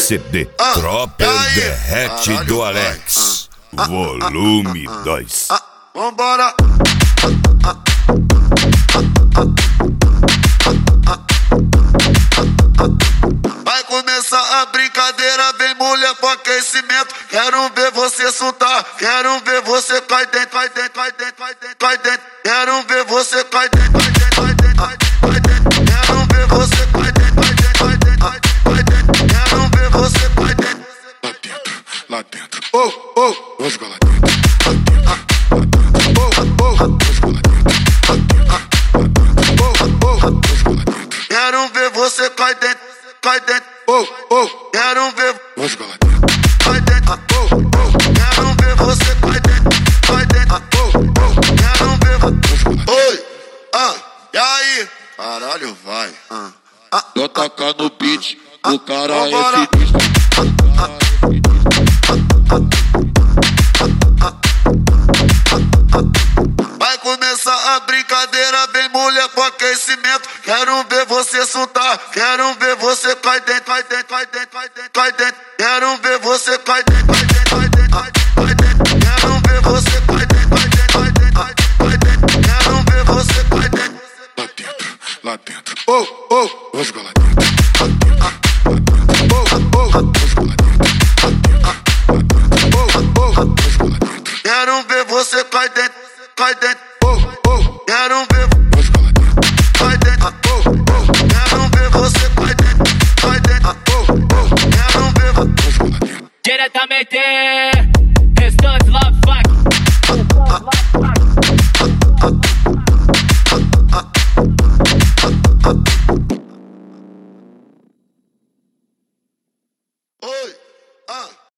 CD Tropper Derrete do Alex, volume 2. Vambora! Vai começar a brincadeira, vem mulher pro aquecimento. Quero ver você soltar, quero ver você cai dentro, cai dentro, cai dentro, cai dentro, cai dentro. Quero ver você cai dentro, cai dentro, cai dentro, cai dentro. Quero ver você cai dentro, cai dentro, cai dentro, cai dentro. Quero ver você cai dentro. Lá dentro, oh, oh, vamos lá dentro. Lá dentro, oh, oh, vamos lá dentro. Lá dentro, oh, oh, vamos lá dentro. Quero ver você cai dentro, cai dentro, oh, oh, quero ver vamos lá dentro. cai dentro, Oh, oh, quero ver você cai dentro, cai dentro, oh, oh, quero ver. vamos lá dentro. Oi, e aí? Caralho, vai. Só tacar no beat, o cara Vambora. é sinistro. Vai começar a brincadeira, vem mulher pro aquecimento. Quero ver você soltar, quero ver você cai dentro, cai dentro, cai dentro, cai dentro, cai dentro. Quero ver você cai dentro, cai dentro, cai dentro, cai dentro. Quero ver você cai dentro, cai dentro, cai dentro, cai dentro. Quero ver você cai dentro. Lá dentro, oh, oh, vamos lá dentro. Lá dentro, oh, oh, vamos lá dentro. Lá dentro, oh, oh, vamos lá dentro. Quero ver você cai dentro, cai dentro. Oh, oh, Quero ver vamos lá dentro. cai dentro. Oh, oh, Quero ver você cai dentro, cai dentro. oh, oh, Quero ver. vamos lá dentro. Diretamente, Restante Love